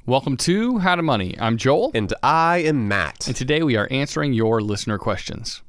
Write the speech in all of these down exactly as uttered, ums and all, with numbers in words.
Welcome to How to Money. I'm Joel. And I am Matt. And today we are answering your listener questions.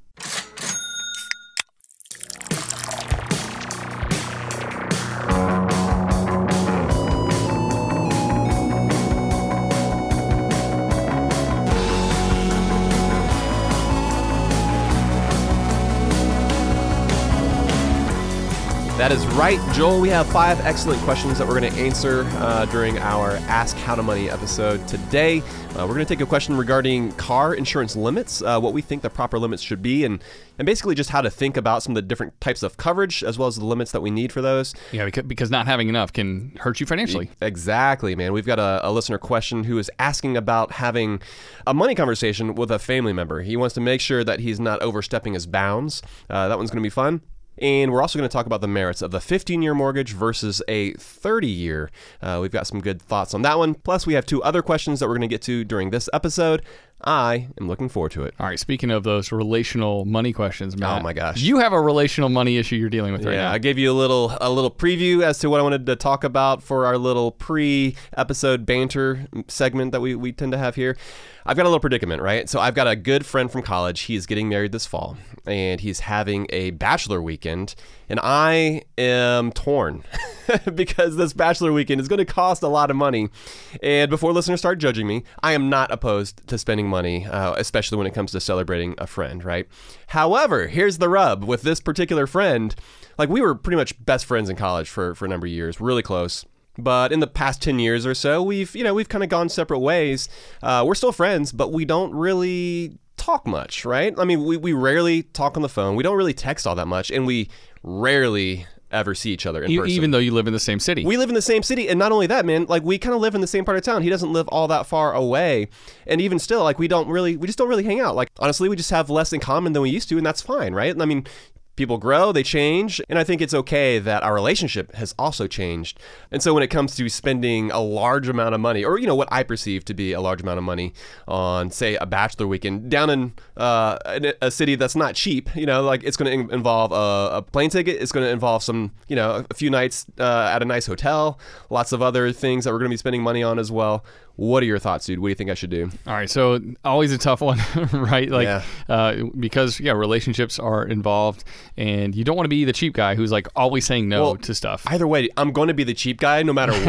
That is right, Joel. We have five excellent questions that we're going to answer uh, during our Ask How to Money episode today. Uh, we're going to take a question regarding car insurance limits, uh, what we think the proper limits should be, and, and basically just how to think about some of the different types of coverage as well as the limits that we need for those. Yeah, because, because not having enough can hurt you financially. Exactly, man. We've got a, a listener question who is asking about having a money conversation with a family member. He wants to make sure that he's not overstepping his bounds. Uh, that one's going to be fun. And we're also going to talk about the merits of the fifteen-year mortgage versus a thirty-year. Uh, we've got some good thoughts on that one. Plus, we have two other questions that we're going to get to during this episode. I am looking forward to it. All right, speaking of those relational money questions, Matt. Oh my gosh. You have a relational money issue you're dealing with right yeah, now. I gave you a little a little preview as to what I wanted to talk about for our little pre-episode banter segment that we, we tend to have here. I've got a little predicament, right? So I've got a good friend from college. He's getting married this fall, and he's having a bachelor weekend, and I am torn because this bachelor weekend is going to cost a lot of money. And before listeners start judging me, I am not opposed to spending money, uh, especially when it comes to celebrating a friend, right? However, here's the rub with this particular friend. Like, we were pretty much best friends in college for, for a number of years, really close. But in the past ten years or so, we've, you know, we've kind of gone separate ways. Uh, we're still friends, but we don't really talk much, right? I mean, we, we rarely talk on the phone. We don't really text all that much, and we rarely ever see each other in you, person. Even though you live in the same city. We live in the same city, and not only that, man, like, we kind of live in the same part of town. He doesn't live all that far away, and even still, like, we don't really, we just don't really hang out. Like, honestly, we just have less in common than we used to, and that's fine, right? I mean, people grow, they change, and I think it's okay that our relationship has also changed. And so when it comes to spending a large amount of money, or, you know, what I perceive to be a large amount of money on, say, a bachelor weekend down in uh, a city that's not cheap, you know, like, it's going to involve a, a plane ticket, it's going to involve some, you know, a few nights uh, at a nice hotel, lots of other things that we're going to be spending money on as well. What are your thoughts, dude? What do you think I should do? All right, so always a tough one, right? Like, yeah. uh, because, yeah, relationships are involved, and you don't want to be the cheap guy who's, like, always saying no well, to stuff. Either way, I'm going to be the cheap guy no matter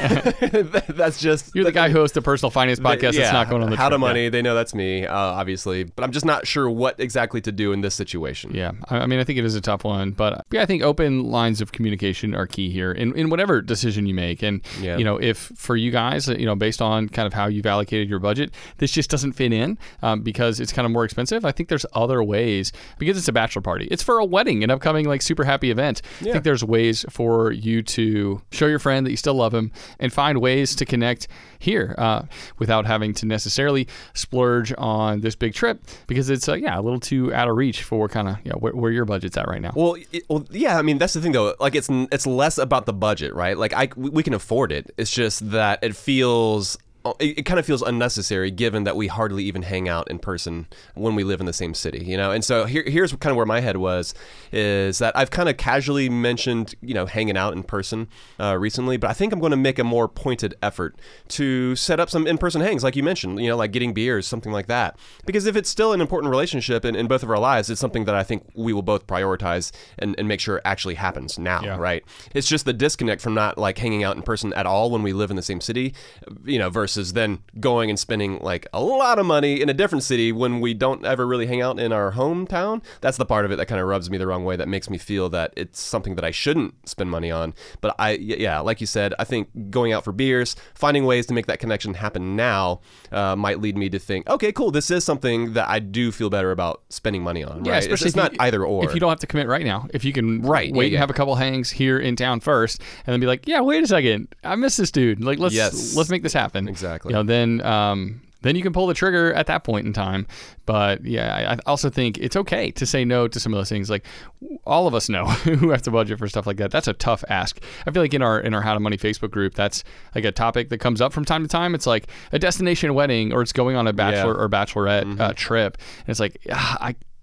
what. That's just... You're the guy who hosts the personal finance podcast the, yeah, that's not going on the How trip. to Money, yeah. They know that's me, uh, obviously. But I'm just not sure what exactly to do in this situation. Yeah, I mean, I think it is a tough one, but yeah, I think open lines of communication are key here in, in whatever decision you make. And, yeah. you know, if for you guys, you know, based on kind of how you've allocated your budget, this just doesn't fit in um, because it's kind of more expensive. I think there's other ways, because it's a bachelor party. It's for a wedding, an upcoming, like, super happy event. Yeah. I think there's ways for you to show your friend that you still love him and find ways to connect here uh, without having to necessarily splurge on this big trip, because it's, uh, yeah, a little too out of reach for kind of, you know, where, where your budget's at right now. Well, it, well, yeah, I mean, that's the thing, though. Like, it's it's less about the budget, right? Like, I we can afford it. It's just that it feels... It, it kind of feels unnecessary given that we hardly even hang out in person when we live in the same city, you know? And so here, here's kind of where my head was, is that I've kind of casually mentioned, you know, hanging out in person uh, recently, but I think I'm going to make a more pointed effort to set up some in-person hangs, like you mentioned, you know, like getting beers, something like that. Because if it's still an important relationship in, in both of our lives, it's something that I think we will both prioritize and, and make sure it actually happens now, yeah. right? It's just the disconnect from not, like, hanging out in person at all when we live in the same city, you know, versus versus then going and spending, like, a lot of money in a different city when we don't ever really hang out in our hometown. That's the part of it that kind of rubs me the wrong way, that makes me feel that it's something that I shouldn't spend money on. But I, yeah, like you said, I think going out for beers, finding ways to make that connection happen now uh, might lead me to think, okay, cool, this is something that I do feel better about spending money on. Yeah, right? especially it's, it's not you, either or. If you don't have to commit right now, if you can right, wait yeah, yeah. and have a couple hangs here in town first, and then be like, yeah, wait a second, I miss this dude. Like, let's yes. let's make this happen. Exactly. You know, then um, then you can pull the trigger at that point in time. But yeah, I also think it's okay to say no to some of those things. Like, all of us know who have to budget for stuff like that. That's a tough ask. I feel like in our in our How to Money Facebook group, that's like a topic that comes up from time to time. It's like a destination wedding, or it's going on a bachelor yeah. or bachelorette mm-hmm. uh, trip, and it's like, ah, I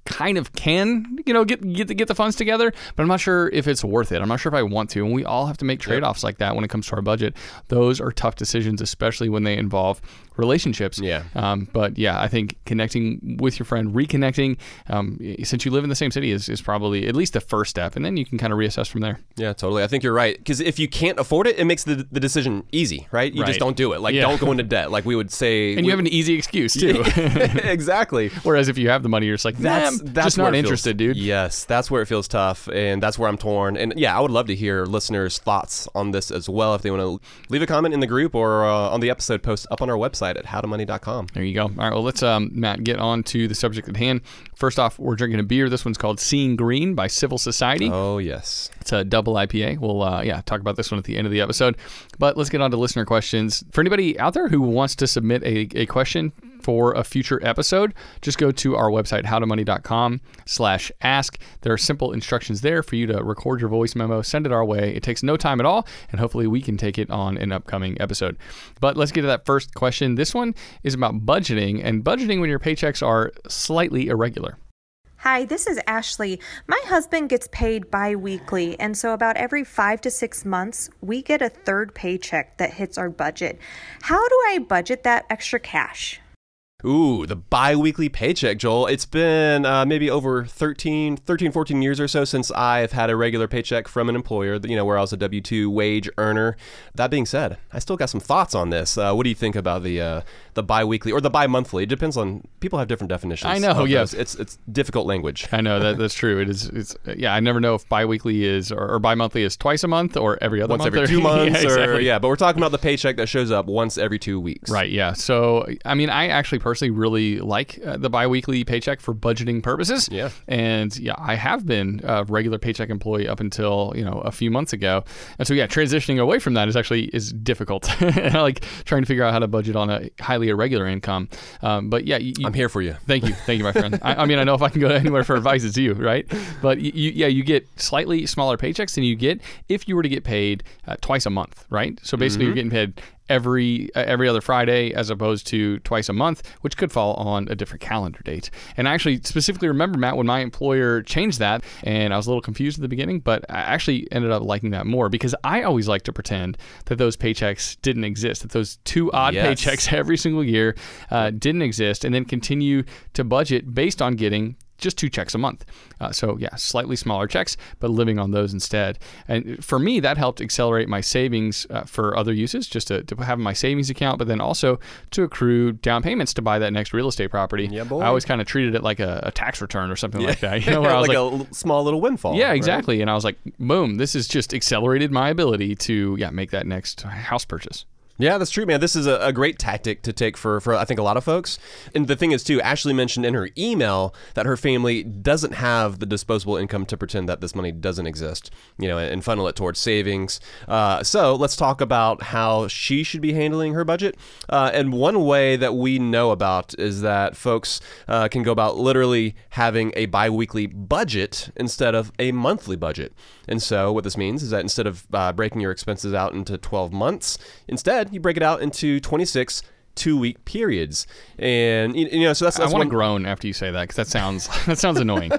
kind of can, you know, get get the, get the funds together, but I'm not sure if it's worth it. I'm not sure if I want to. And we all have to make trade-offs like that when it comes to our budget. Those are tough decisions, especially when they involve relationships. Yeah. Um, but yeah, I think connecting with your friend, reconnecting, um, since you live in the same city, is, is probably at least the first step, and then you can kind of reassess from there. Yeah, totally. I think you're right, because if you can't afford it, it makes the the decision easy, right? You Right. just don't do it. Like, Yeah. don't go into debt. Like we would say, And we, you have an easy excuse too. exactly. Whereas if you have the money, you're just like, That's nah, that's just where not it feels- interested, dude. Yes, that's where it feels tough, and that's where I'm torn. And yeah, I would love to hear listeners' thoughts on this as well. If they want to leave a comment in the group or uh, on the episode post up on our website at how to money dot com. There you go. All right, well, let's, um, Matt, get on to the subject at hand. First off, we're drinking a beer. This one's called Seeing Green by Civil Society. Oh yes, It's a double I P A. We'll, uh, yeah, talk about this one at the end of the episode. But let's get on to listener questions. For anybody out there who wants to submit a, a question for a future episode, just go to our website, how to money dot com slash ask. There are simple instructions there for you to record your voice memo, send it our way. It takes no time at all, and hopefully we can take it on an upcoming episode. But let's get to that first question. This one is about budgeting, and budgeting when your paychecks are slightly irregular. Hi, this is Ashley. My husband gets paid bi-weekly, and so about every five to six months, we get a third paycheck that hits our budget. How do I budget that extra cash? Ooh, the bi-weekly paycheck, Joel. It's been uh, maybe over thirteen, thirteen, fourteen years or so since I've had a regular paycheck from an employer, you know, where I was a W two wage earner. That being said, I still got some thoughts on this. Uh, what do you think about the uh, the bi-weekly or the bi-monthly? It depends on, people have different definitions. I know, of yeah. those. It's it's difficult language. I know that that's true. It is. It's yeah. I never know if biweekly is or, or bi-monthly is twice a month or every other Once month. every or, two months, yeah, or exactly. yeah. But we're talking about the paycheck that shows up once every two weeks. Right. Yeah. So I mean, I actually personally really like uh, the biweekly paycheck for budgeting purposes. Yeah. And yeah, I have been a regular paycheck employee up until you know a few months ago, and so yeah, transitioning away from that is actually is difficult. And I like trying to figure out how to budget on a highly irregular income. Um, but yeah, you, you, I'm here for you. Thank you. Thank you, my friend. I, I mean, I know if I can go anywhere for advice, it's you, right? But you, you, yeah, you get slightly smaller paychecks than you get if you were to get paid uh, twice a month, right? So basically Mm-hmm. you're getting paid every uh, every other Friday as opposed to twice a month, which could fall on a different calendar date. And I actually specifically remember, Matt, when my employer changed that, and I was a little confused at the beginning, but I actually ended up liking that more because I always like to pretend that those paychecks didn't exist, that those two odd Yes. paychecks every single year uh, didn't exist, and then continue to budget based on getting just two checks a month. Uh, so yeah, slightly smaller checks, but living on those instead. And for me, that helped accelerate my savings uh, for other uses, just to, to have my savings account, but then also to accrue down payments to buy that next real estate property. Yeah, boy. I always kind of treated it like a, a tax return or something like that. You know, where I was like, like, a l- small little windfall. yeah, right? exactly. And I was like, boom, this has just accelerated my ability to yeah make that next house purchase. Yeah, that's true, man. This is a, a great tactic to take for, for, I think, a lot of folks. And the thing is, too, Ashley mentioned in her email that her family doesn't have the disposable income to pretend that this money doesn't exist, you know, and, and funnel it towards savings. Uh, so let's talk about how she should be handling her budget. Uh, and one way that we know about is that folks uh, can go about literally having a biweekly budget instead of a monthly budget. And so what this means is that instead of uh, breaking your expenses out into twelve months, instead you break it out into twenty-six two-week periods. And you, you know, so that's, that's I want one to groan after you say that because that sounds that sounds annoying.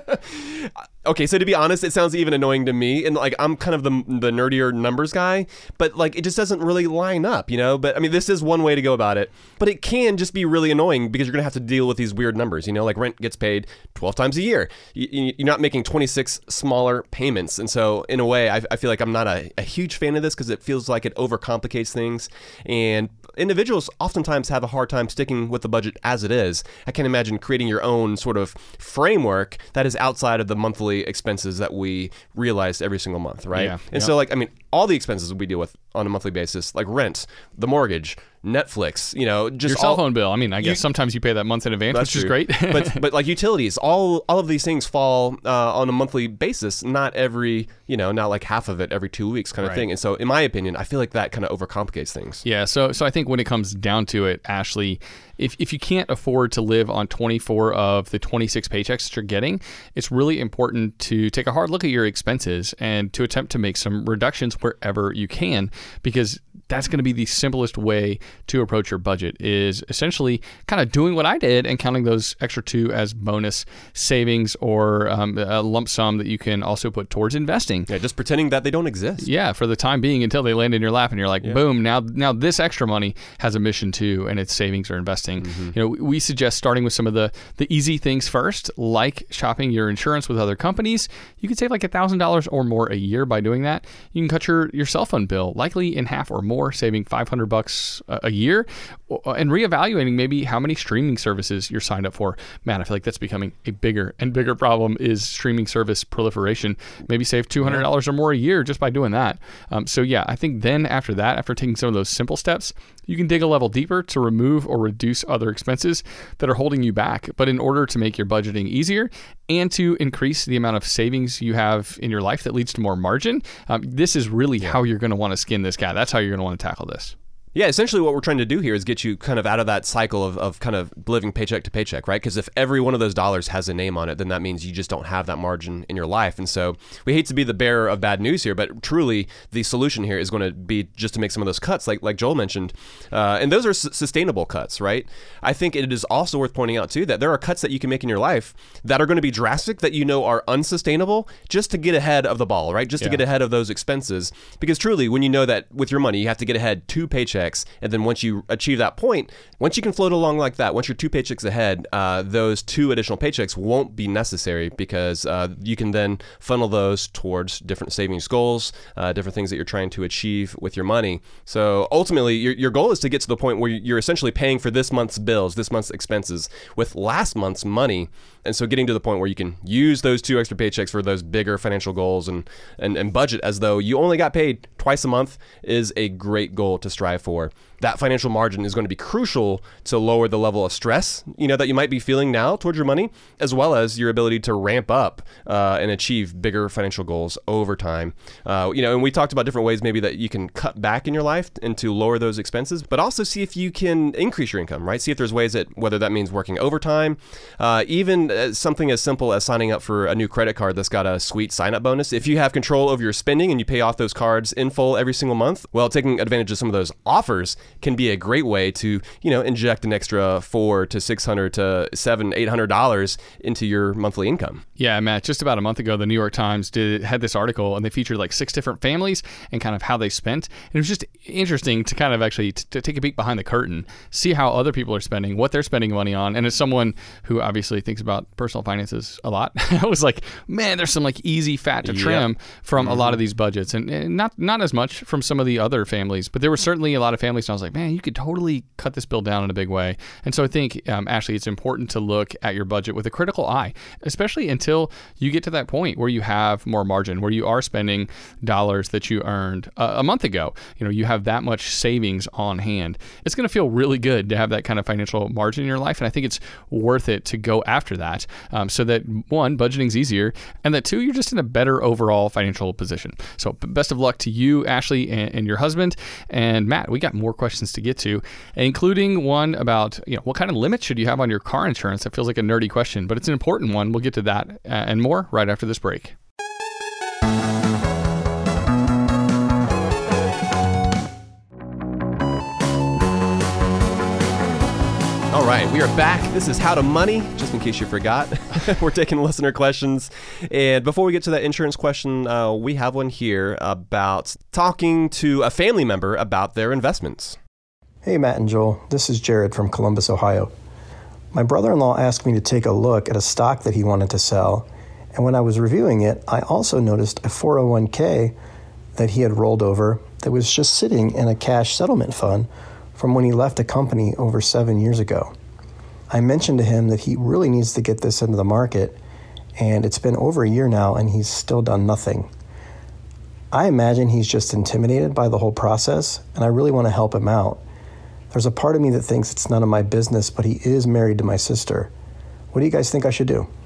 Okay, so to be honest, it sounds even annoying to me, and like I'm kind of the the nerdier numbers guy, but like it just doesn't really line up, you know. But I mean, this is one way to go about it, but it can just be really annoying because you're gonna have to deal with these weird numbers, you know. Like rent gets paid twelve times a year. You, you're not making twenty-six smaller payments, and so in a way, I, I feel like I'm not a, a huge fan of this because it feels like it overcomplicates things, and individuals oftentimes have a hard time sticking with the budget as it is. I can't imagine creating your own sort of framework that is outside of the monthly expenses that we realize every single month, right? Yeah, and yeah. so, like, I mean, all the expenses we deal with on a monthly basis, like rent, the mortgage, Netflix, you know, just Your cell all, phone bill. I mean, I guess You- sometimes you pay that month in advance, That's which is true. great. but but like utilities, all all of these things fall uh, on a monthly basis, not every, you know, not like half of it every two weeks kind of Right. thing. And so, in my opinion, I feel like that kind of overcomplicates things. Yeah, so so I think when it comes down to it, Ashley, if if you can't afford to live on twenty-four of the twenty-six paychecks that you're getting, it's really important to take a hard look at your expenses and to attempt to make some reductions wherever you can, because that's going to be the simplest way to approach your budget, is essentially kind of doing what I did and counting those extra two as bonus savings or um, a lump sum that you can also put towards investing. Yeah, just pretending that they don't exist. Yeah, for the time being until they land in your lap and you're like, yeah. boom, now now this extra money has a mission too, and it's savings or investing. Mm-hmm. You know, we suggest starting with some of the, the easy things first, like shopping your insurance with other companies. You can save like one thousand dollars or more a year by doing that. You can cut your, your cell phone bill likely in half or more, saving five hundred bucks a, a year, and reevaluating maybe how many streaming services you're signed up for. Man, I feel like that's becoming a bigger and bigger problem, is streaming service proliferation. Maybe save two hundred dollars or more a year just by doing that. Um, so yeah, I think then after that, after taking some of those simple steps, you can dig a level deeper to remove or reduce other expenses that are holding you back. But in order to make your budgeting easier and to increase the amount of savings you have in your life that leads to more margin, um, this is really yeah. how you're going to want to skin this cat. That's how you're going to want to tackle this. Yeah, essentially what we're trying to do here is get you kind of out of that cycle of, of kind of living paycheck to paycheck, right? Because if every one of those dollars has a name on it, then that means you just don't have that margin in your life. And so we hate to be the bearer of bad news here, but truly the solution here is going to be just to make some of those cuts, like like Joel mentioned. Uh, and those are s- sustainable cuts, right? I think it is also worth pointing out, too, that there are cuts that you can make in your life that are going to be drastic, that you know are unsustainable, just to get ahead of the ball, right? Just yeah. to get ahead of those expenses. Because truly, when you know that with your money, you have to get ahead two paychecks, and then once you achieve that point, once you can float along like that, once you're two paychecks ahead, uh, those two additional paychecks won't be necessary, because uh, you can then funnel those towards different savings goals, uh, different things that you're trying to achieve with your money. So ultimately, your, your goal is to get to the point where you're essentially paying for this month's bills, this month's expenses with last month's money. And so getting to the point where you can use those two extra paychecks for those bigger financial goals and, and, and budget as though you only got paid twice a month is a great goal to strive for. That financial margin is going to be crucial to lower the level of stress, you know, that you might be feeling now towards your money, as well as your ability to ramp up uh, and achieve bigger financial goals over time. Uh, you know, and we talked about different ways maybe that you can cut back in your life and to lower those expenses, but also see if you can increase your income, right? See if there's ways that, whether that means working overtime, uh, even something as simple as signing up for a new credit card that's got a sweet sign-up bonus. If you have control over your spending and you pay off those cards in full every single month, well, taking advantage of some of those offers can be a great way to, you know, inject an extra four to six hundred to seven, eight hundred dollars into your monthly income. Yeah, Matt. Just about a month ago, the New York Times did had this article, and they featured like six different families and kind of how they spent. And it was just interesting to kind of actually t- to take a peek behind the curtain, see how other people are spending, what they're spending money on. And as someone who obviously thinks about personal finances a lot, I was like, man, there's some like easy fat to trim yep. from mm-hmm. a lot of these budgets, and, and not not as much from some of the other families, but there were certainly a lot of families. And I was like, man, you could totally cut this bill down in a big way. And so I think, um, Ashley, it's important to look at your budget with a critical eye, especially until you get to that point where you have more margin, where you are spending dollars that you earned uh, a month ago. You know, you have that much savings on hand. It's going to feel really good to have that kind of financial margin in your life. And I think it's worth it to go after that um, so that, one, budgeting's easier, and that, two, you're just in a better overall financial position. So best of luck to you, Ashley, and, and your husband. And Matt, we got more questions to get to, including one about, you know, what kind of limits should you have on your car insurance? That feels like a nerdy question, but it's an important one. We'll get to that uh, and more right after this break. All right, we are back. This is How to Money, just in case you forgot. We're taking listener questions. And before we get to that insurance question, uh, we have one here about talking to a family member about their investments. Hey, Matt and Joel. This is Jared from Columbus, Ohio. My brother-in-law asked me to take a look at a stock that he wanted to sell. And when I was reviewing it, I also noticed a four oh one k that he had rolled over that was just sitting in a cash settlement fund from when he left a company over seven years ago. I mentioned to him that he really needs to get this into the market, and it's been over a year now and he's still done nothing. I imagine he's just intimidated by the whole process, and I really want to help him out. There's a part of me that thinks it's none of my business, but he is married to my sister. What do you guys think I should do?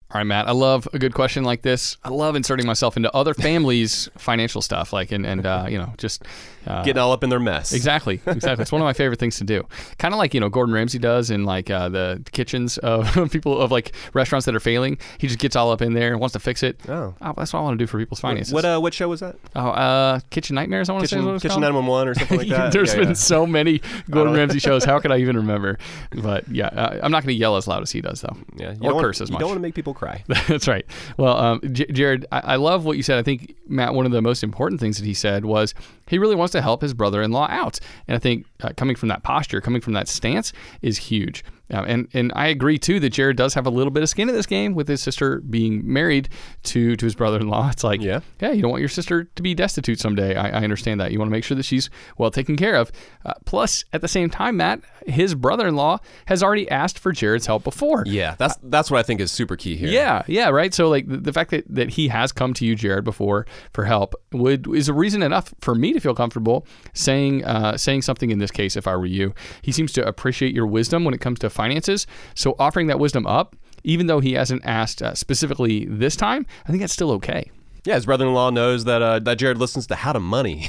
All right, Matt, I love a good question like this. I love inserting myself into other families' financial stuff, like, and, and uh, you know, just... Uh, Getting all up in their mess. Exactly, exactly. It's one of my favorite things to do. Kind of like, you know, Gordon Ramsay does in like uh, the kitchens of people, of like restaurants that are failing. He just gets all up in there and wants to fix it. Oh. Oh, that's what I want to do for people's finances. What uh, what show was that? Oh, uh, Kitchen Nightmares, I want to say is what it's Kitchen called. nine one one or something like that? There's Yeah, been yeah. so many Gordon Ramsay shows. How could I even remember? But yeah, uh, I'm not going to yell as loud as he does, though. Yeah, you or don't curse want, as You much. don't want to make people cry. That's right. Well, um, J- Jared, I-, I love what you said. I think, Matt, one of the most important things that he said was he really wants to help his brother-in-law out. And I think uh, coming from that posture, coming from that stance is huge. Uh, and and I agree, too, that Jared does have a little bit of skin in this game with his sister being married to, to his brother-in-law. It's like, Yeah. yeah, you don't want your sister to be destitute someday. I, I understand that. You want to make sure that she's well taken care of. Uh, plus, at the same time, Matt, his brother-in-law has already asked for Jared's help before. Yeah, that's that's what I think is super key here. Yeah, yeah, right. So like the, the fact that, that he has come to you, Jared, before for help would is a reason enough for me to feel comfortable saying uh, saying something in this case. If I were you, he seems to appreciate your wisdom when it comes to finances. So offering that wisdom up, even though he hasn't asked uh, specifically this time, I think that's still okay. Yeah, his brother-in-law knows that uh, that Jared listens to How to Money.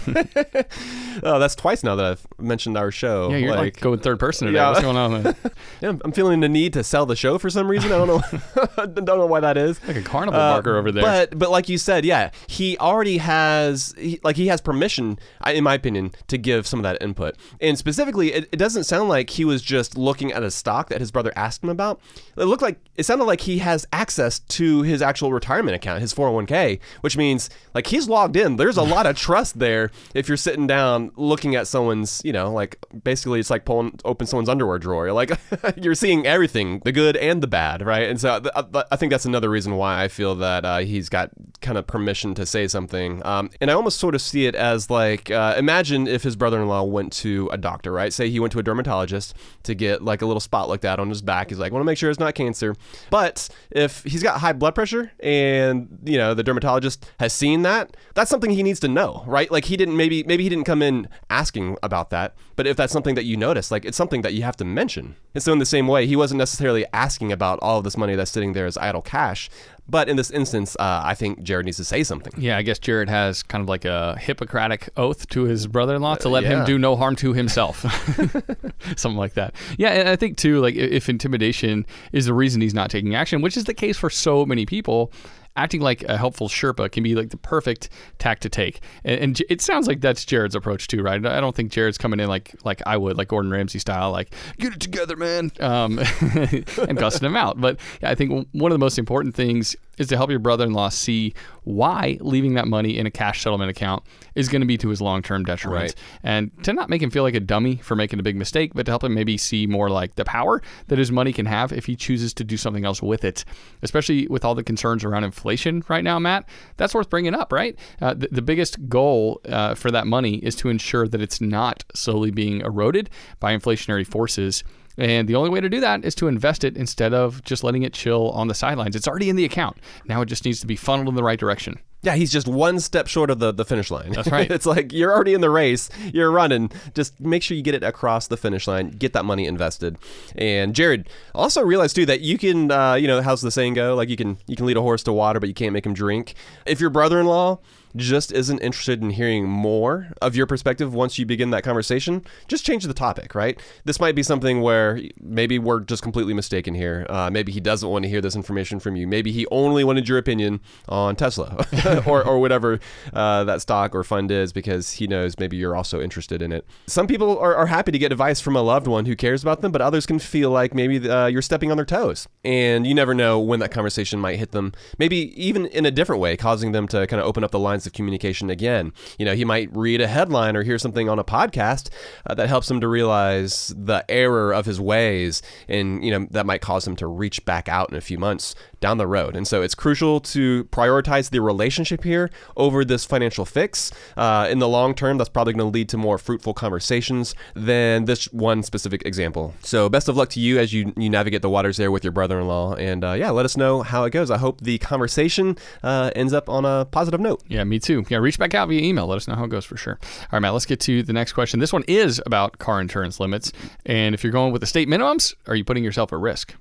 Oh, that's twice now that I've mentioned our show. Yeah, you're like, like going third person today. Yeah. What's going on, man? Yeah, I'm feeling the need to sell the show for some reason. I don't know. I don't know why that is. Like a carnival barker over there. But but like you said, yeah, he already has he, like he has permission, I- in my opinion, to give some of that input. And specifically, it, it doesn't sound like he was just looking at a stock that his brother asked him about. It looked like it sounded like he has access to his actual retirement account, his four oh one k, which means like he's logged in. There's a lot of trust there if you're sitting down looking at someone's, you know, like basically it's like pulling open someone's underwear drawer. Like you're seeing everything, the good and the bad, right? And so I, I think that's another reason why I feel that uh, he's got kind of permission to say something. Um, and I almost sort of see it as like, uh, imagine if his brother-in-law went to a doctor, right? Say he went to a dermatologist to get like a little spot looked at on his back. He's like, I want to make sure it's not cancer. But if he's got high blood pressure and, you know, the dermatologist has seen that, that's something he needs to know, right? Like he didn't, maybe, maybe he didn't come in asking about that. But if that's something that you notice, like it's something that you have to mention. And so in the same way, he wasn't necessarily asking about all of this money that's sitting there as idle cash. But in this instance, uh, I think Jared needs to say something. Yeah, I guess Jared has kind of like a Hippocratic oath to his brother-in-law to let Uh, yeah. him do no harm to himself. Something like that. Yeah, and I think too, like if intimidation is the reason he's not taking action, which is the case for so many people, acting like a helpful Sherpa can be like the perfect tack to take. And, and it sounds like that's Jared's approach too, right? I don't think Jared's coming in like like I would, like Gordon Ramsay style, like, get it together, man, um, and cussing him out. But yeah, I think one of the most important things is to help your brother-in-law see why leaving that money in a cash settlement account is going to be to his long-term detriment. Right. And to not make him feel like a dummy for making a big mistake, but to help him maybe see more like the power that his money can have if he chooses to do something else with it, especially with all the concerns around inflation right now, Matt. That's worth bringing up, right? Uh, the, the biggest goal uh, for that money is to ensure that it's not slowly being eroded by inflationary forces. And the only way to do that is to invest it instead of just letting it chill on the sidelines. It's already in the account. Now it just needs to be funneled in the right direction. Yeah, he's just one step short of the, the finish line. That's right. It's like you're already in the race. You're running. Just make sure you get it across the finish line. Get that money invested. And Jared, also realize too that you can, uh, you know, how's the saying go? Like you can you can lead a horse to water, but you can't make him drink. If your brother-in-law just isn't interested in hearing more of your perspective once you begin that conversation, just change the topic, right? This might be something where maybe we're just completely mistaken here. Uh, maybe he doesn't want to hear this information from you. Maybe he only wanted your opinion on Tesla or, or whatever uh, that stock or fund is because he knows maybe you're also interested in it. Some people are, are happy to get advice from a loved one who cares about them, but others can feel like maybe uh, you're stepping on their toes. And you never know when that conversation might hit them, maybe even in a different way, causing them to kind of open up the lines of communication again. You know, he might read a headline or hear something on a podcast uh, that helps him to realize the error of his ways, and you know that might cause him to reach back out in a few months down the road. And so it's crucial to prioritize the relationship here over this financial fix. Uh, in the long term, that's probably going to lead to more fruitful conversations than this one specific example. So best of luck to you as you, you navigate the waters there with your brother-in-law. And uh, yeah, let us know how it goes. I hope the conversation uh, ends up on a positive note. Yeah, me too. Yeah, reach back out via email. Let us know how it goes for sure. All right, Matt, let's get to the next question. This one is about car insurance limits. And if you're going with the state minimums, are you putting yourself at risk?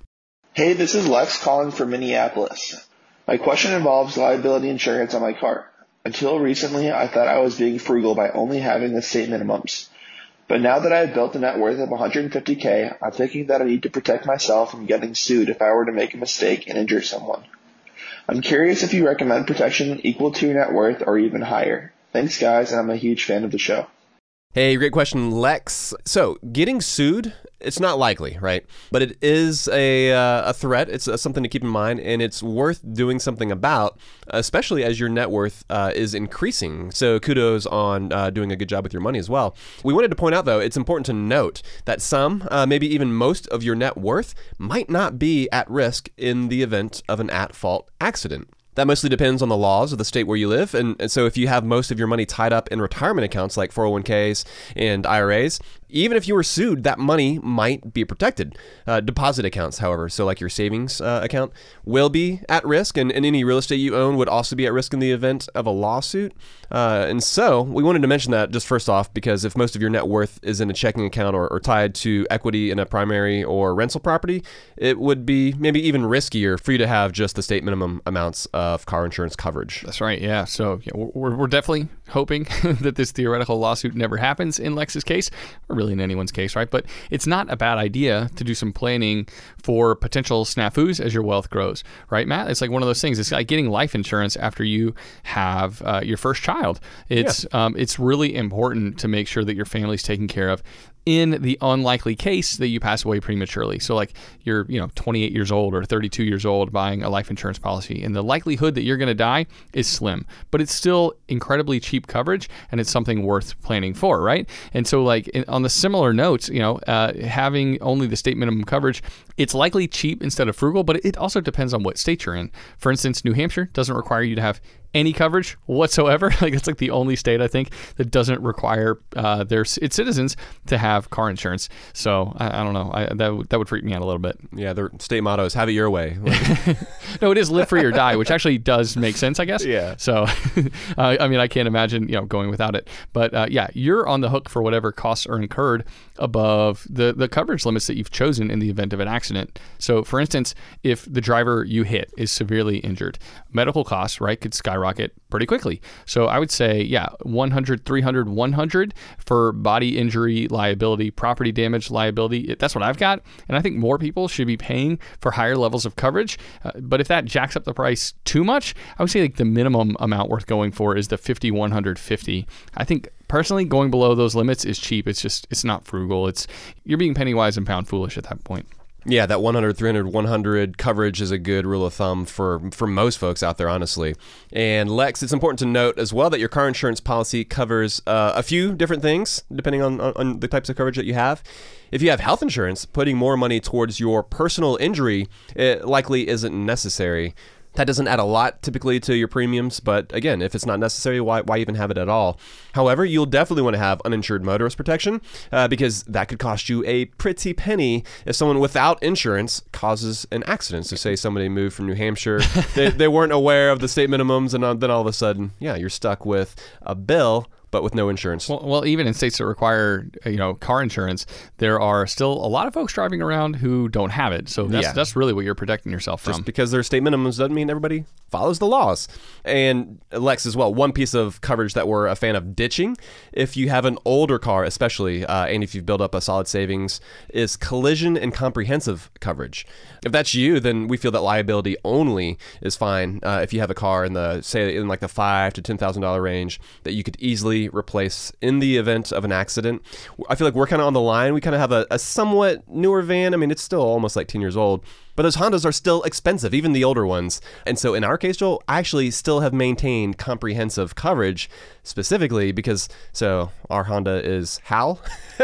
Hey, this is Lex calling from Minneapolis. My question involves liability insurance on my car. Until recently, I thought I was being frugal by only having the state minimums. But now that I have built a net worth of one hundred fifty K, I'm thinking that I need to protect myself from getting sued if I were to make a mistake and injure someone. I'm curious if you recommend protection equal to your net worth or even higher. Thanks, guys, and I'm a huge fan of the show. Hey, great question, Lex. So, getting sued, it's not likely, right? But it is a uh, a threat. It's uh, something to keep in mind, and it's worth doing something about, especially as your net worth uh, is increasing. So, kudos on uh, doing a good job with your money as well. We wanted to point out, though, it's important to note that some, uh, maybe even most of your net worth might not be at risk in the event of an at-fault accident. That mostly depends on the laws of the state where you live. And, and so if you have most of your money tied up in retirement accounts like four oh one K's and I R As, even if you were sued, that money might be protected. Uh, deposit accounts, however, so like your savings uh, account, will be at risk, and, and any real estate you own would also be at risk in the event of a lawsuit. Uh, and so we wanted to mention that just first off, because if most of your net worth is in a checking account or, or tied to equity in a primary or rental property, it would be maybe even riskier for you to have just the state minimum amounts of car insurance coverage. That's right, yeah. So yeah, we're, we're definitely hoping that this theoretical lawsuit never happens in Lex's case, or really in anyone's case, right? But it's not a bad idea to do some planning for potential snafus as your wealth grows, right, Matt? It's like one of those things. It's like getting life insurance after you have uh, your first child. It's yeah. um, it's really important to make sure that your family's taken care of in the unlikely case that you pass away prematurely. So like you're, you know, twenty-eight years old or thirty-two years old buying a life insurance policy, and the likelihood that you're going to die is slim, but it's still incredibly cheap coverage, and it's something worth planning for, right? And so like in, on the similar notes, you know, uh, having only the state minimum coverage, it's likely cheap instead of frugal, but it also depends on what state you're in. For instance, New Hampshire doesn't require you to have any coverage whatsoever. Like it's like the only state I think that doesn't require uh, their its citizens to have car insurance. So I, I don't know. I, that w- that would freak me out a little bit. Yeah, their state motto is "Have it your way." No, it is "Live free or die," which actually does make sense, I guess. Yeah. So uh, I mean, I can't imagine you know going without it. But uh, yeah, you're on the hook for whatever costs are incurred above the the coverage limits that you've chosen in the event of an accident. So for instance, if the driver you hit is severely injured, medical costs, right, could skyrocket rocket pretty quickly. So I would say, yeah, one hundred, three hundred, one hundred for body injury liability, property damage liability. That's what I've got. And I think more people should be paying for higher levels of coverage. Uh, but if that jacks up the price too much, I would say like the minimum amount worth going for is the fifty, one hundred fifty. I think personally going below those limits is cheap. It's just, it's not frugal. It's, you're being penny wise and pound foolish at that point. Yeah, that one hundred, three hundred, one hundred coverage is a good rule of thumb for, for most folks out there, honestly. And Lex, it's important to note as well that your car insurance policy covers uh, a few different things, depending on, on, on the types of coverage that you have. If you have health insurance, putting more money towards your personal injury, it likely isn't necessary. That doesn't add a lot typically to your premiums, but again, if it's not necessary, why why even have it at all? However, you'll definitely want to have uninsured motorist protection uh, because that could cost you a pretty penny if someone without insurance causes an accident. So say somebody moved from New Hampshire, they, they weren't aware of the state minimums, and then all of a sudden, yeah, you're stuck with a bill but with no insurance. Well, well, even in states that require, you know, car insurance, there are still a lot of folks driving around who don't have it. So that's, yeah. that's really what you're protecting yourself from. Just because there's state minimums doesn't mean everybody follows the laws. And Lex as well, one piece of coverage that we're a fan of ditching, if you have an older car especially, uh, and if you've built up a solid savings, is collision and comprehensive coverage. If that's you, then we feel that liability only is fine. Uh, if you have a car in the, say, in like the five to ten thousand dollar range that you could easily replace in the event of an accident. I feel like we're kind of on the line. We kind of have a, a somewhat newer van. I mean, it's still almost like ten years old, but those Hondas are still expensive, even the older ones. And so in our case, Joel, I actually still have maintained comprehensive coverage specifically because, so our Honda is Hal.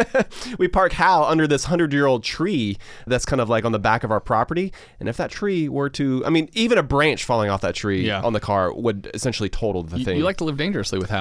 We park Hal under this hundred-year-old tree that's kind of like on the back of our property. And if that tree were to, I mean, even a branch falling off that tree yeah. on the car would essentially total the you, thing. You like to live dangerously with Hal.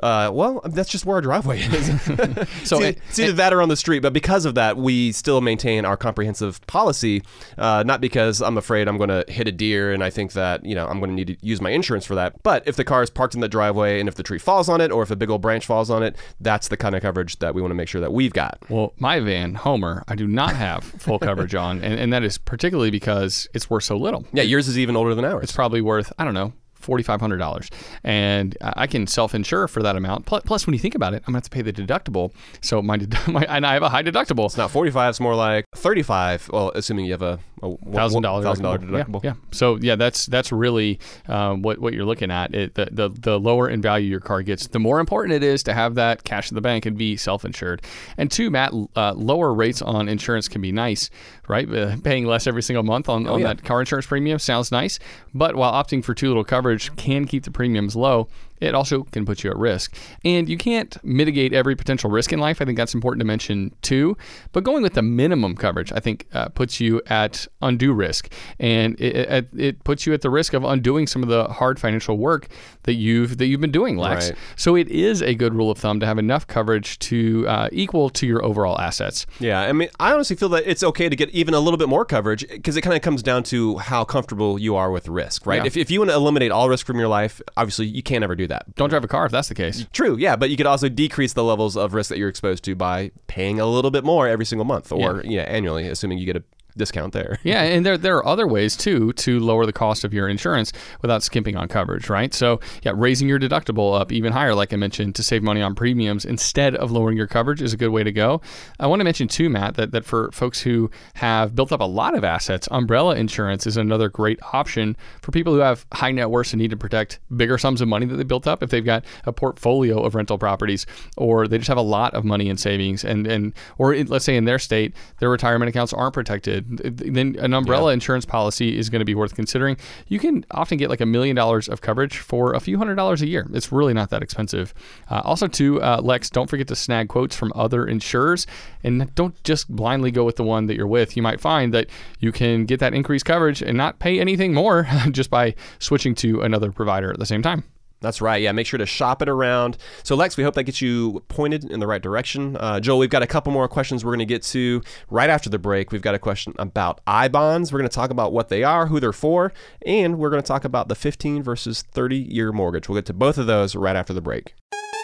Uh, well, that's just where our driveway is. So it's, it- it's either that or on the street. But because of that, we still maintain our comprehensive policy. Uh, not because I'm afraid I'm going to hit a deer and I think that, you know, I'm going to need to use my insurance for that. But if the car is parked in the driveway and if the tree falls on it or if a big old branch falls on it, that's the kind of coverage that we want to make sure that we've got. Well, my van, Homer, I do not have full coverage on, and, and that is particularly because it's worth so little. Yeah, yours is even older than ours. It's probably worth, I don't know, four thousand five hundred dollars. And I can self-insure for that amount. Plus, plus, when you think about it, I'm going to have to pay the deductible. So my, my and I have a high deductible. It's not forty-five, it's more like thirty-five. Well, assuming you have a thousand dollar deductible. Yeah, yeah. So yeah, that's that's really um, what what you're looking at. It, the, the the lower in value your car gets, the more important it is to have that cash in the bank and be self-insured. And two, Matt, uh, lower rates on insurance can be nice, right? Uh, paying less every single month on, Oh, on yeah. that car insurance premium sounds nice. But while opting for too little coverage can keep the premiums low, it also can put you at risk. And you can't mitigate every potential risk in life. I think that's important to mention too. But going with the minimum coverage, I think, uh, puts you at undue risk. And it, it, it puts you at the risk of undoing some of the hard financial work that you've that you've been doing, Lex. Right. So it is a good rule of thumb to have enough coverage to uh, equal to your overall assets. Yeah, I mean, I honestly feel that it's okay to get even a little bit more coverage because it kind of comes down to how comfortable you are with risk, right? Yeah. If, if you want to eliminate all risk from your life, obviously you can't ever do that. Don't drive a car if that's the case. True, yeah, but you could also decrease the levels of risk that you're exposed to by paying a little bit more every single month or yeah, annually, assuming you get a discount there. Yeah, and there there are other ways too to lower the cost of your insurance without skimping on coverage, right? So yeah, raising your deductible up even higher, like I mentioned, to save money on premiums instead of lowering your coverage is a good way to go. I want to mention too, Matt, that, that for folks who have built up a lot of assets, umbrella insurance is another great option for people who have high net worths and need to protect bigger sums of money that they built up. If they've got a portfolio of rental properties or they just have a lot of money in savings and, and or in, let's say in their state, their retirement accounts aren't protected, then an umbrella yeah. insurance policy is going to be worth considering. You can often get like a million dollars of coverage for a few hundred dollars a year. It's really not that expensive. Uh, also, too, uh, Lex, don't forget to snag quotes from other insurers and don't just blindly go with the one that you're with. You might find that you can get that increased coverage and not pay anything more just by switching to another provider at the same time. That's right. Yeah, make sure to shop it around. So, Lex, we hope that gets you pointed in the right direction. Uh, Joel, we've got a couple more questions we're going to get to right after the break. We've got a question about I bonds. We're going to talk about what they are, who they're for, and we're going to talk about the fifteen versus thirty-year mortgage. We'll get to both of those right after the break.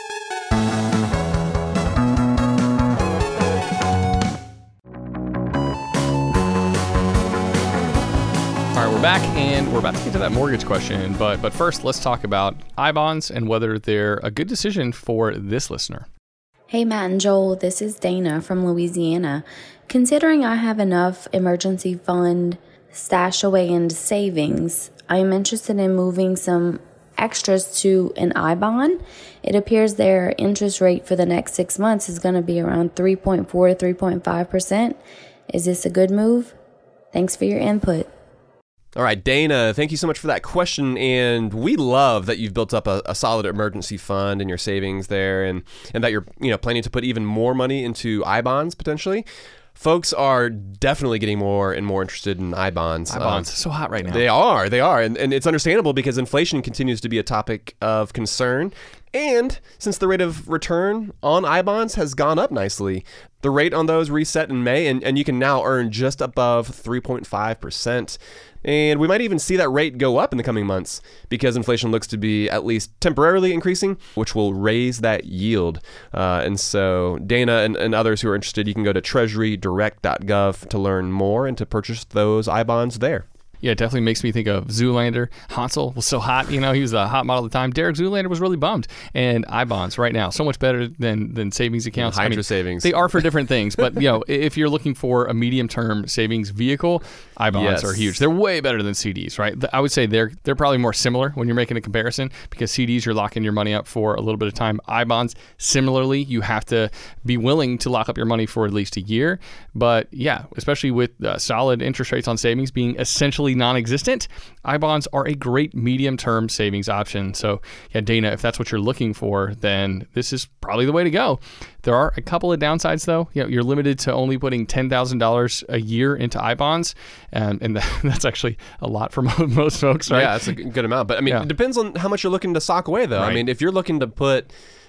All right, we're back, and we're about to get to that mortgage question, but but first, let's talk about I bonds and whether they're a good decision for this listener. Hey, Matt and Joel, this is Dana from Louisiana. Considering I have enough emergency fund stash away into savings, I am interested in moving some extras to an I bond. It appears their interest rate for the next six months is going to be around three point four to three point five percent. Is this a good move? Thanks for your input. All right, Dana, thank you so much for that question. And we love that you've built up a, a solid emergency fund in your savings there and, and that you're you know planning to put even more money into I bonds potentially. Folks are definitely getting more and more interested in I bonds. I bonds, um, so hot right now. They are, they are. And, and it's understandable because inflation continues to be a topic of concern. And since the rate of return on I bonds has gone up nicely, the rate on those reset in May, and, and you can now earn just above three point five percent. And we might even see that rate go up in the coming months because inflation looks to be at least temporarily increasing, which will raise that yield. Uh, and so Dana and, and others who are interested, you can go to treasury direct dot gov to learn more and to purchase those I bonds there. Yeah, it definitely makes me think of Zoolander. Hansel was so hot, you know, he was a hot model at the time. Derek Zoolander was really bummed. And I bonds right now, so much better than, than savings accounts. Hydra I mean, savings. They are for different things, but you know, if you're looking for a medium-term savings vehicle, I bonds Yes. are huge. They're way better than C Ds, right? I would say they're they're probably more similar when you're making a comparison because C Ds, you're locking your money up for a little bit of time. I bonds, similarly, you have to be willing to lock up your money for at least a year. But yeah, especially with uh, solid interest rates on savings being essentially non-existent, I bonds are a great medium-term savings option. So yeah, Dana, if that's what you're looking for, then this is probably the way to go. There are a couple of downsides, though. You know, you're limited to only putting ten thousand dollars a year into I bonds, and, and that's actually a lot for most folks, right? Yeah, that's a good amount. But I mean, Yeah. it depends on how much you're looking to sock away, though. Right. I mean, if you're looking to put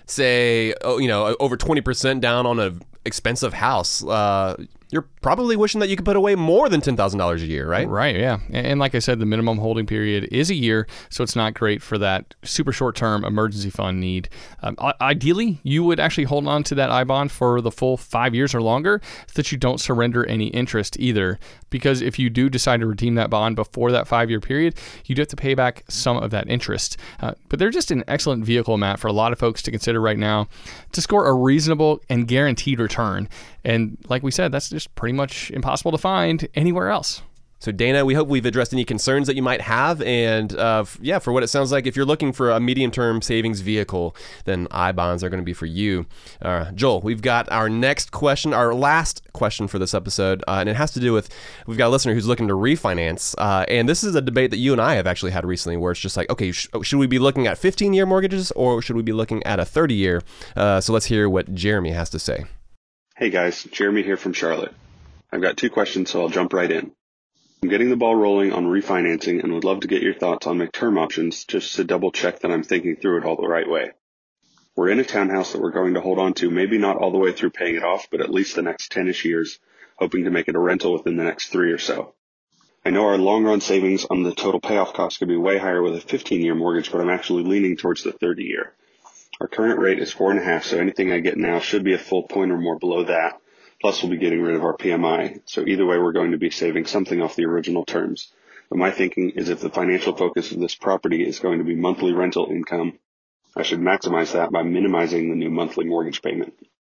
say, oh, you know, over twenty percent down on an expensive house, uh, you're probably wishing that you could put away more than ten thousand dollars a year, right? Right, yeah. And like I said, the minimum holding period is a year, so it's not great for that super short-term emergency fund need. Um, ideally, you would actually hold on to that I bond for the full five years or longer so that you don't surrender any interest either. Because if you do decide to redeem that bond before that five-year period, you do have to pay back some of that interest. Uh, but they're just an excellent vehicle, Matt, for a lot of folks to consider right now to score a reasonable and guaranteed return. And like we said, that's just pretty much impossible to find anywhere else. So Dana, we hope we've addressed any concerns that you might have. And uh, f- yeah, for what it sounds like, if you're looking for a medium-term savings vehicle, then I bonds are going to be for you. Uh, Joel, we've got our next question, our last question for this episode, uh, and it has to do with, we've got a listener who's looking to refinance. Uh, and this is a debate that you and I have actually had recently where it's just like, okay, sh- should we be looking at fifteen-year mortgages or should we be looking at a thirty-year? Uh, so let's hear what Jeremy has to say. Hey guys, Jeremy here from Charlotte. I've got two questions, so I'll jump right in. I'm getting the ball rolling on refinancing and would love to get your thoughts on my term options just to double check that I'm thinking through it all the right way. We're in a townhouse that we're going to hold on to, maybe not all the way through paying it off, but at least the next ten-ish years, hoping to make it a rental within the next three or so. I know our long-run savings on the total payoff cost could be way higher with a fifteen-year mortgage, but I'm actually leaning towards the thirty-year. Our current rate is four and a half, so anything I get now should be a full point or more below that. Plus, we'll be getting rid of our P M I. So either way, we're going to be saving something off the original terms. But my thinking is if the financial focus of this property is going to be monthly rental income, I should maximize that by minimizing the new monthly mortgage payment.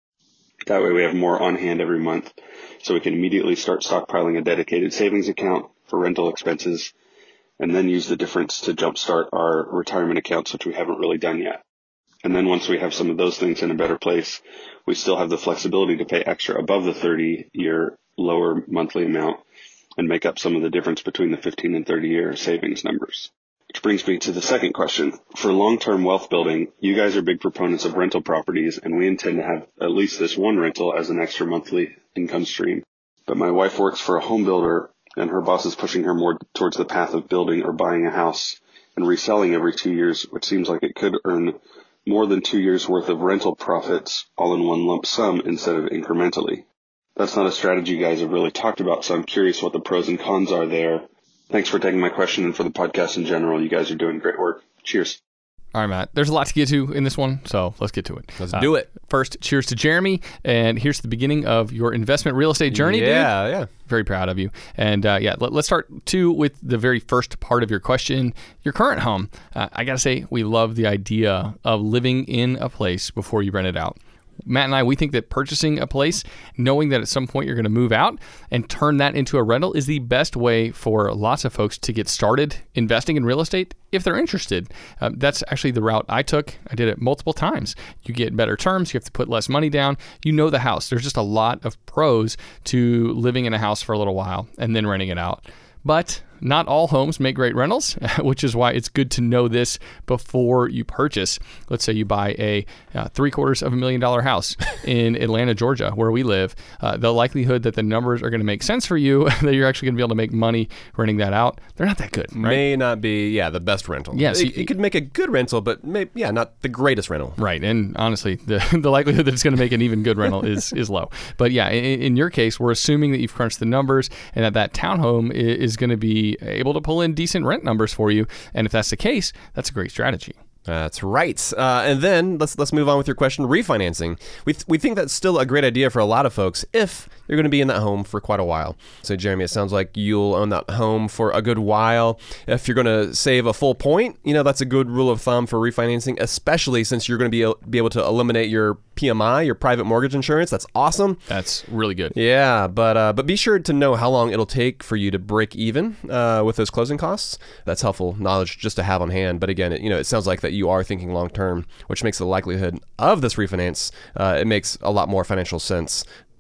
That way we have more on hand every month, so we can immediately start stockpiling a dedicated savings account for rental expenses, and then use the difference to jumpstart our retirement accounts, which we haven't really done yet. And then once we have some of those things in a better place, we still have the flexibility to pay extra above the thirty-year lower monthly amount and make up some of the difference between the fifteen and thirty-year savings numbers. Which brings me to the second question. For long-term wealth building, you guys are big proponents of rental properties, and we intend to have at least this one rental as an extra monthly income stream. But my wife works for a home builder, and her boss is pushing her more towards the path of building or buying a house and reselling every two years, which seems like it could earn more than two years worth of rental profits all in one lump sum instead of incrementally. That's not a strategy you guys have really talked about, so I'm curious what the pros and cons are there. Thanks for taking my question and for the podcast in general. You guys are doing great work. Cheers. All right, Matt. There's a lot to get to in this one, so let's get to it. Let's uh, do it. First, cheers to Jeremy, and here's the beginning of your investment real estate journey, yeah, dude. Yeah, yeah. Very proud of you. And uh, yeah, let, let's start too with the very first part of your question, your current home. Uh, I got to say, we love the idea of living in a place before you rent it out. Matt and I, we think that purchasing a place, knowing that at some point you're going to move out and turn that into a rental is the best way for lots of folks to get started investing in real estate if they're interested. Uh, that's actually the route I took. I did it multiple times. You get better terms. You have to put less money down. You know the house. There's just a lot of pros to living in a house for a little while and then renting it out. But not all homes make great rentals, which is why it's good to know this before you purchase. Let's say you buy a uh, three quarters of a million dollar house in Atlanta, Georgia, where we live. Uh, the likelihood that the numbers are going to make sense for you, that you're actually going to be able to make money renting that out, they're not that good. Right? May not be, yeah, the best rental. Yeah, so it, it could make a good rental, but may, yeah, not the greatest rental. Right, and honestly, the the likelihood that it's going to make an even good rental is is low. But yeah, in, in your case, we're assuming that you've crunched the numbers and that that townhome is, is going to be able to pull in decent rent numbers for you. And if that's the case, that's a great strategy. That's right. Uh, and then let's let's move on with your question, refinancing. We th- we think that's still a great idea for a lot of folks if you're going to be in that home for quite a while. So, Jeremy, it sounds like you'll own that home for a good while. If you're going to save a full point, you know, that's a good rule of thumb for refinancing, especially since you're going to be, be able to eliminate your P M I, your private mortgage insurance. That's awesome. That's really good. Yeah, but uh, but be sure to know how long it'll take for you to break even uh, with those closing costs. That's helpful knowledge just to have on hand. But again, it, you know, it sounds like that you are thinking long term, which makes the likelihood of this refinance, uh, it makes a lot more financial sense.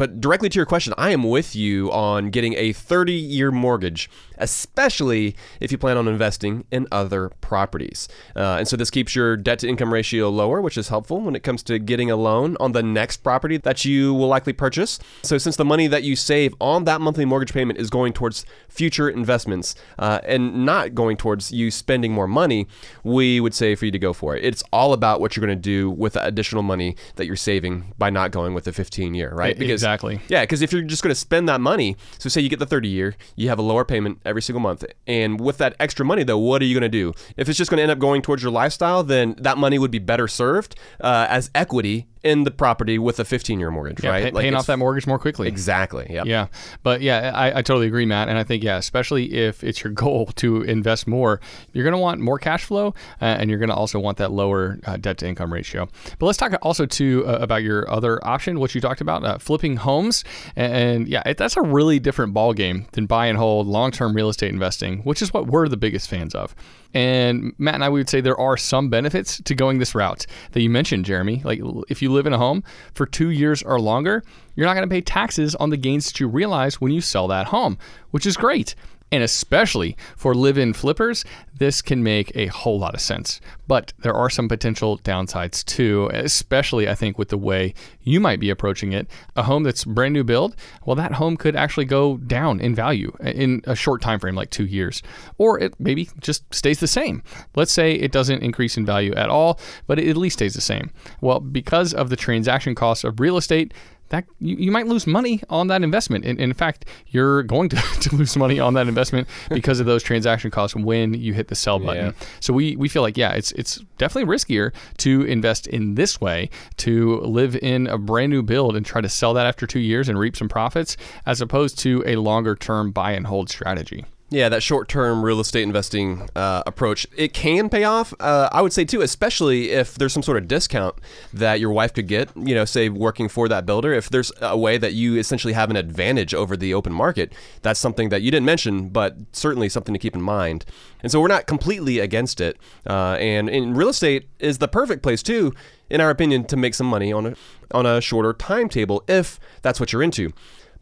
But directly to your question, I am with you on getting a thirty-year mortgage, especially if you plan on investing in other properties. Uh, and so this keeps your debt-to-income ratio lower, which is helpful when it comes to getting a loan on the next property that you will likely purchase. So since the money that you save on that monthly mortgage payment is going towards future investments uh, and not going towards you spending more money, we would say for you to go for it. It's all about what you're going to do with the additional money that you're saving by not going with the fifteen-year, right? Because, exactly. Yeah, because if you're just going to spend that money, so say you get the thirty-year, you have a lower payment every single month. And with that extra money, though, what are you going to do? If it's just going to end up going towards your lifestyle, then that money would be better served uh, as equity in the property with a fifteen-year mortgage, yeah, right? Pay, like paying off that mortgage more quickly. Exactly, yeah. Yeah, but yeah, I, I totally agree, Matt. And I think, yeah, especially if it's your goal to invest more, you're going to want more cash flow uh, and you're going to also want that lower uh, debt-to-income ratio. But let's talk also, too, uh, about your other option, what you talked about, uh, flipping homes. And, and yeah, it, that's a really different ballgame than buy and hold long-term real estate investing, which is what we're the biggest fans of. And Matt and I would say there are some benefits to going this route that you mentioned, Jeremy. Like if you live in a home for two years or longer, you're not going to pay taxes on the gains that you realize when you sell that home, which is great. And especially for live-in flippers, this can make a whole lot of sense. But there are some potential downsides too, especially I think with the way you might be approaching it. A home that's brand new build, well, that home could actually go down in value in a short time frame, like two years. Or it maybe just stays the same. Let's say it doesn't increase in value at all, but it at least stays the same. Well, because of the transaction costs of real estate, that you, you might lose money on that investment. And, and in fact, you're going to, to lose money on that investment because of those transaction costs when you hit the sell button. Yeah. So we, we feel like, yeah, it's it's definitely riskier to invest in this way, to live in a brand new build and try to sell that after two years and reap some profits, as opposed to a longer term buy and hold strategy. Yeah, that short-term real estate investing uh, approach, it can pay off. Uh, I would say, too, especially if there's some sort of discount that your wife could get, you know, say working for that builder. If there's a way that you essentially have an advantage over the open market, that's something that you didn't mention, but certainly something to keep in mind. And so we're not completely against it. Uh, and in real estate is the perfect place, too, in our opinion, to make some money on a, on a shorter timetable, if that's what you're into.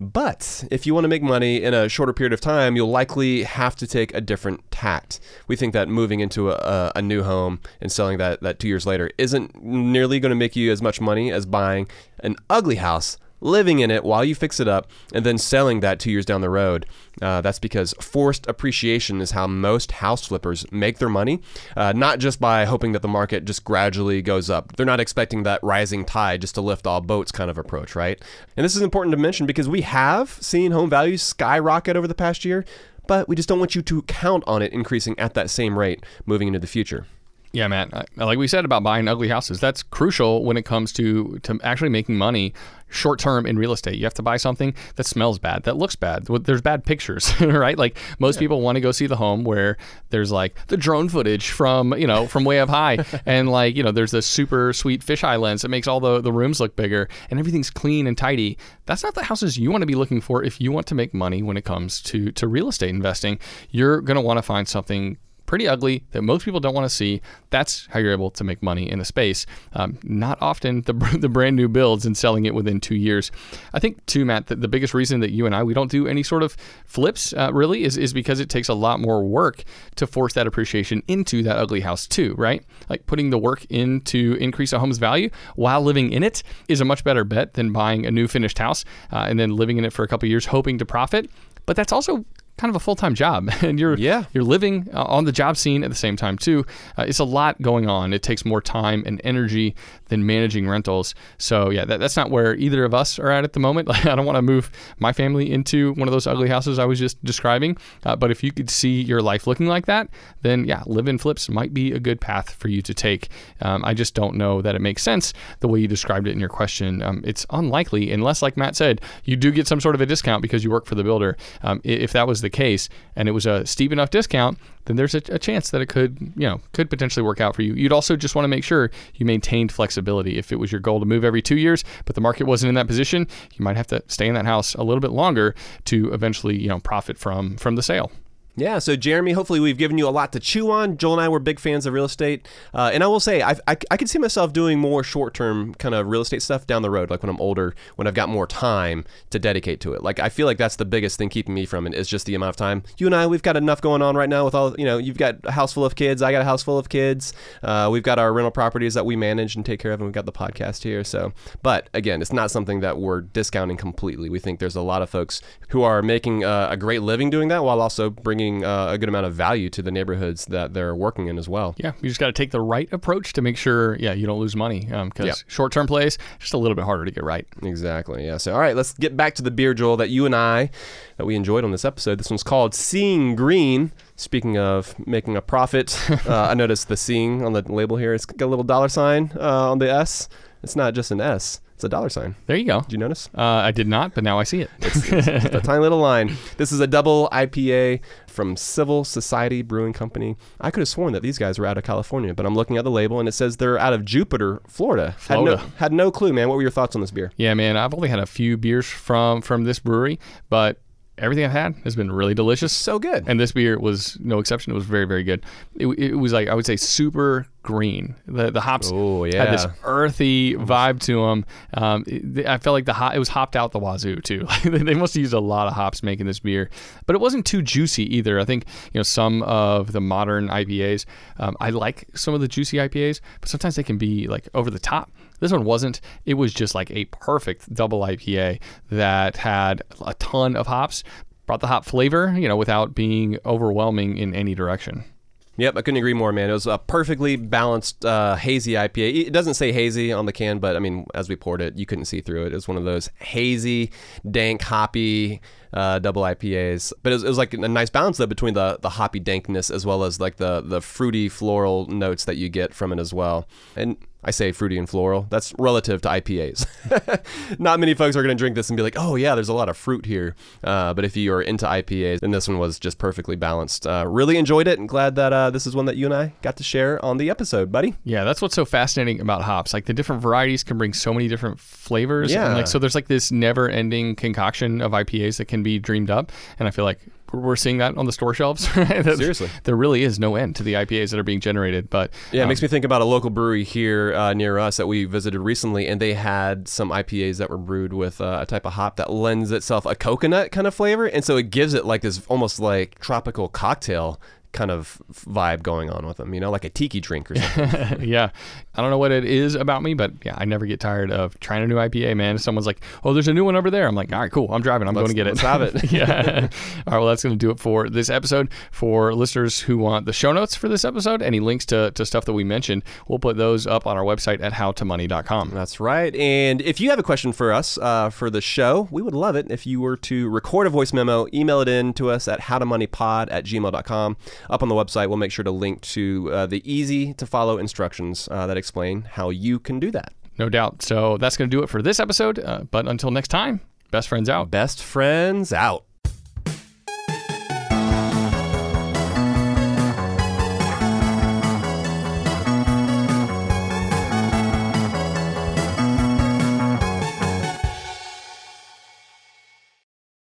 But if you want to make money in a shorter period of time, you'll likely have to take a different tact. We think that moving into a, a new home and selling that, that two years later isn't nearly going to make you as much money as buying an ugly house, living in it while you fix it up, and then selling that two years down the road. Uh, that's because forced appreciation is how most house flippers make their money, uh, not just by hoping that the market just gradually goes up. They're not expecting that rising tide just to lift all boats kind of approach, right? And this is important to mention because we have seen home values skyrocket over the past year, but we just don't want you to count on it increasing at that same rate moving into the future. Yeah, Matt, like we said about buying ugly houses, that's crucial when it comes to, to actually making money short term in real estate. You have to buy something that smells bad, that looks bad. There's bad pictures, right? Like most yeah. people want to go see the home where there's like the drone footage from, you know, from way up high. And like, you know, there's this super sweet fisheye lens that makes all the, the rooms look bigger and everything's clean and tidy. That's not the houses you want to be looking for if you want to make money when it comes to, to real estate investing. You're going to want to find something pretty ugly that most people don't want to see. That's how you're able to make money in the space. Um, not often the the brand new builds and selling it within two years. I think too, Matt, that the biggest reason that you and I, we don't do any sort of flips uh, really is, is because it takes a lot more work to force that appreciation into that ugly house too, right? Like putting the work in to increase a home's value while living in it is a much better bet than buying a new finished house uh, and then living in it for a couple of years hoping to profit. But that's also kind of a full-time job, and you're yeah. you're living uh, on the job scene at the same time too. Uh, it's a lot going on. It takes more time and energy than managing rentals. So yeah, that, that's not where either of us are at at the moment. Like, I don't want to move my family into one of those ugly houses I was just describing. Uh, but if you could see your life looking like that, then yeah, live-in flips might be a good path for you to take. Um, I just don't know that it makes sense the way you described it in your question. Um, it's unlikely, unless, like Matt said, you do get some sort of a discount because you work for the builder. Um, if that was the case and it was a steep enough discount, then there's a, a chance that it could, you know, could potentially work out for you. You'd also just want to make sure you maintained flexibility. If it was your goal to move every two years, but the market wasn't in that position, you might have to stay in that house a little bit longer to eventually, you know, profit from from the sale. Yeah, so Jeremy, hopefully we've given you a lot to chew on. Joel and I were big fans of real estate. Uh, and I will say, I've, I I could see myself doing more short-term kind of real estate stuff down the road, like when I'm older, when I've got more time to dedicate to it. Like, I feel like that's the biggest thing keeping me from it is just the amount of time. You and I, we've got enough going on right now with all, you know, you've got a house full of kids. I got a house full of kids. Uh, we've got our rental properties that we manage and take care of, and we've got the podcast here. So, but again, it's not something that we're discounting completely. We think there's a lot of folks who are making uh, a great living doing that while also bringing uh, a good amount of value to the neighborhoods that they're working in as well. Yeah, you just got to take the right approach to make sure, yeah, you don't lose money. Because um, yeah. short-term plays, just a little bit harder to get right. Exactly. Yeah. So, all right, let's get back to the beer, Joel, that you and I that we enjoyed on this episode. This one's called Seeing Green. Speaking of making a profit, uh, I noticed the seeing on the label here. It's got a little dollar sign uh, on the S. It's not just an S. It's a dollar sign. There you go. Did you notice? Uh, I did not, but now I see it. It's, it's, it's a tiny little line. This is a double I P A from Civil Society Brewing Company. I could have sworn that these guys were out of California, but I'm looking at the label and it says they're out of Jupiter, Florida. Florida. Had no, had no clue, man. What were your thoughts on this beer? Yeah, man. I've only had a few beers from from this brewery, but everything I've had has been really delicious. So good. And this beer was no exception. It was very, very good. It, it was like, I would say, super green. The the hops oh, yeah. had this earthy vibe to them. Um, it, I felt like the hop, it was hopped out the wazoo, too. They must have used a lot of hops making this beer. But it wasn't too juicy either. I think, you know, some of the modern I P As, um, I like some of the juicy I P As, but sometimes they can be like over the top. This one wasn't. It was just like a perfect double I P A that had a ton of hops, brought the hop flavor, you know, without being overwhelming in any direction. Yep, I couldn't agree more, man. It was a perfectly balanced uh, hazy I P A. It doesn't say hazy on the can, but I mean, as we poured it, you couldn't see through it. It was one of those hazy, dank, hoppy uh, double I P As. But it was, it was like a nice balance though between the the hoppy dankness as well as like the the fruity floral notes that you get from it as well. And I say fruity and floral. That's relative to I P As. Not many folks are going to drink this and be like, oh yeah, there's a lot of fruit here. Uh, but if you are into I P As, then this one was just perfectly balanced. Uh, really enjoyed it and glad that uh, this is one that you and I got to share on the episode, buddy. Yeah, that's what's so fascinating about hops. Like the different varieties can bring so many different flavors. Yeah. And like, so there's like this never ending concoction of I P As that can be dreamed up. And I feel like we're seeing that on the store shelves. Right? Seriously. There really is no end to the I P As that are being generated. But yeah, it um, makes me think about a local brewery here uh, near us that we visited recently, and they had some I P As that were brewed with uh, a type of hop that lends itself a coconut kind of flavor, and so it gives it like this almost like tropical cocktail kind of vibe going on with them, you know, like a tiki drink or something. Yeah. I don't know what it is about me, but yeah, I never get tired of trying a new I P A, man. If someone's like, oh, there's a new one over there, I'm like, all right, cool. I'm driving. I'm let's, going to get it. Let's have it. Yeah. All right. Well, that's going to do it for this episode. For listeners who want the show notes for this episode, any links to, to stuff that we mentioned, we'll put those up on our website at how to money dot com. That's right. And if you have a question for us uh, for the show, we would love it if you were to record a voice memo, email it in to us at how to money pod at gmail dot com. Up on the website, we'll make sure to link to uh, the easy to follow instructions uh, that explain how you can do that. No doubt. So that's going to do it for this episode. Uh, but until next time, best friends out. Best friends out.